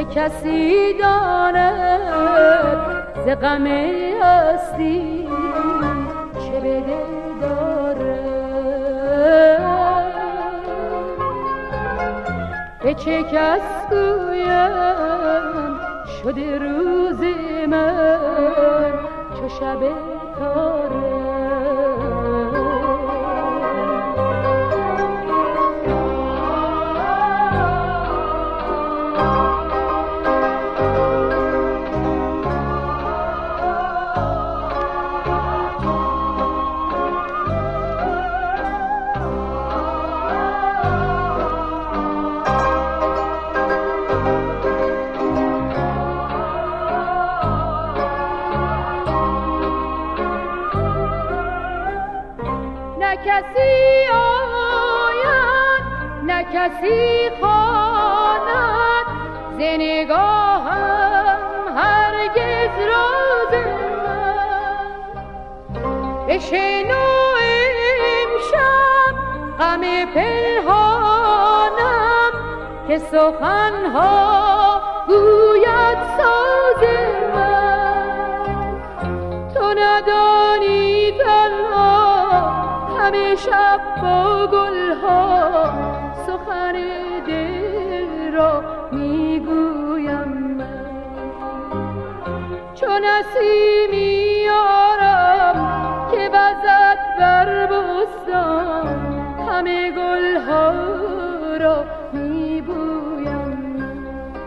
کسی داند ز غم هستی چه به دل دارد؟ به چه کس گویم شده روز من چو شب تاره؟ نه کسی آید نه کسی خواند ز نگاهم هرگز راز من. بشنو امشب غم پنهانم که سخنها گوید ساز من. تو ندانی تنها همه شب با گلها سخن دل را میگویم من. چون نسیمی یارم که وزد بر بستان همه گلها را میبویم من.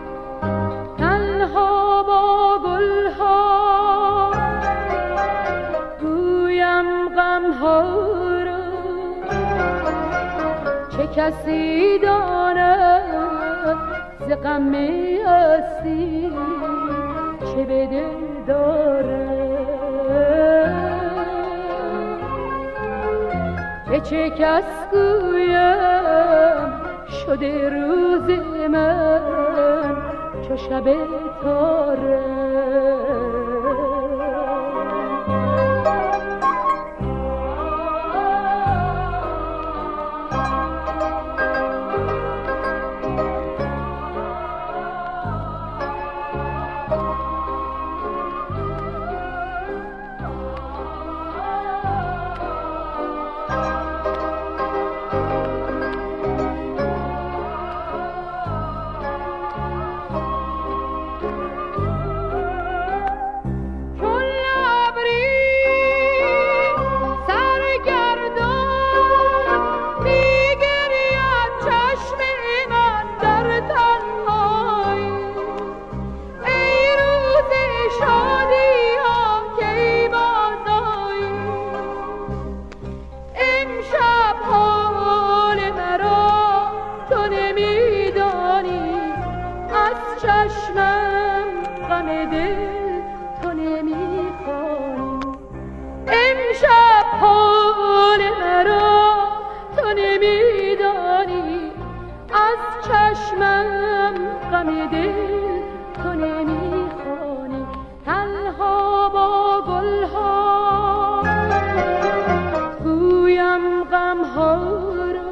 تنها با گلها گویم غمها چه کسی داند ز غم هستی چه به دل دارد؟ به چه کس گویم شده روز من چو شب تاره؟ چشمم غم دل تو نمیخوانی. امشب حال مرا تو نمیدانی. از چشمم غم دل تو نمیخوانی. تنها با گلها گویم غمها را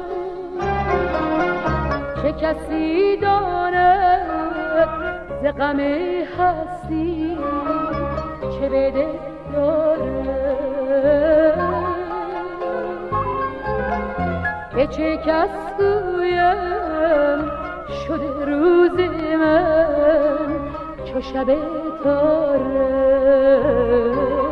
چه کسی داند ز غم هستی چه به دل دارد؟ به چه کس گویم شده روز من چو شب تاره؟